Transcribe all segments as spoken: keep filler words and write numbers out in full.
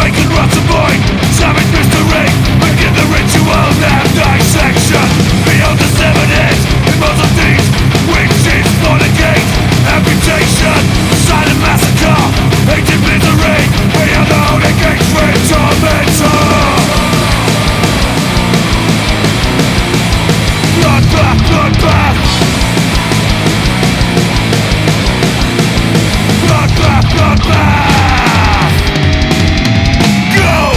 awaken what's a void. Savage mystery, begin the ritual now dissection. Beyond the seven heads, immortal deeds, witches for the gate. Amputation, silent massacre, hated misery. Beyond the holy gates, with tormentor. Bloodbath, bloodbath. Bloodbath, bloodbath. Go!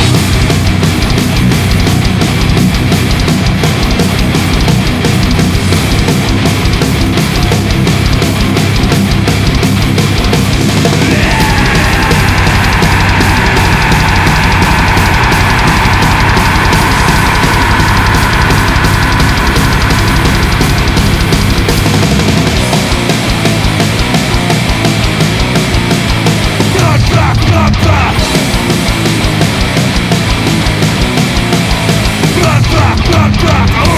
Bloodbath, bloodbath. Bloodbath, bloodbath.